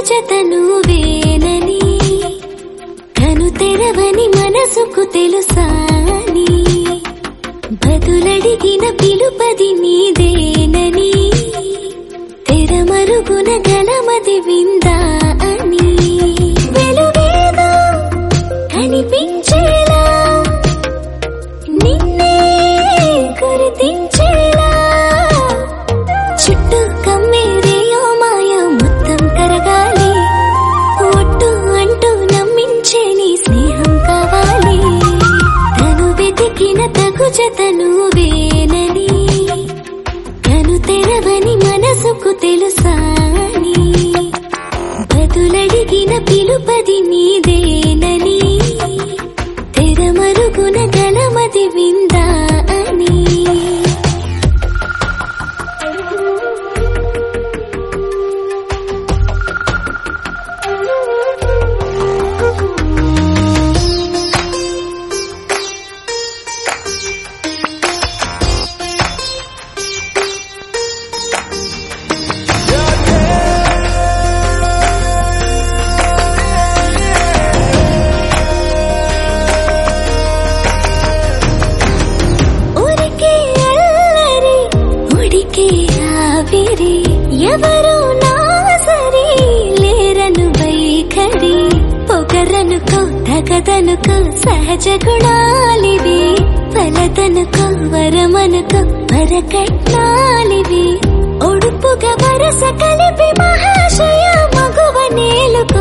జతను వేనని కను తెరవని మనసుకు తెలుసాని బదులడిగిన పిలుపది నీదేనని తెరమరుగున గలమది విందా అని వెలుగేదో కనిపించేలా నిన్నే గుర్తించేలా చుట్టూ కమ్మేరేయో మాయ మొత్తం కరగాలి ఒట్టు అంటూ నమ్మించే నీ స్నేహం కావాలి తను వెతికిన తగు జతను వేనని కను తెరవని మనసుకు తెలుసాని బదులడిగిన పిలుపది నీదేనని తెరమరుగున గలమది విందా అని ఎవరు నా సరి లేరను వైఖరి పొగరనుకో తగదనుకో సహజ గుణాలివి ఫలదనుకో వరమనుకో వరకట్నాలివి ఒడుపుగా వరస కలిపి మహాశయ మగువ నేలుకో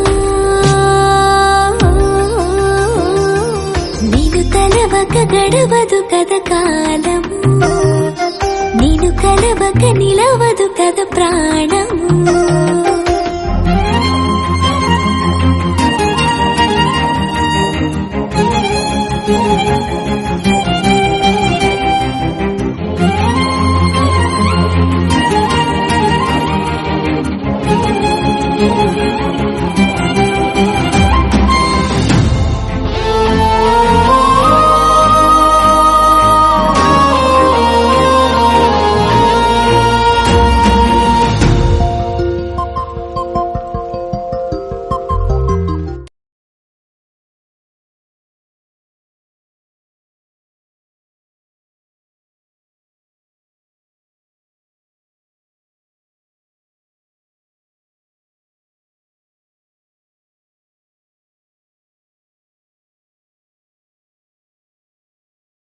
నేను తలవక గడవదు కథ కాలము నేను కలవక నిలవదు కథ ప్రాణము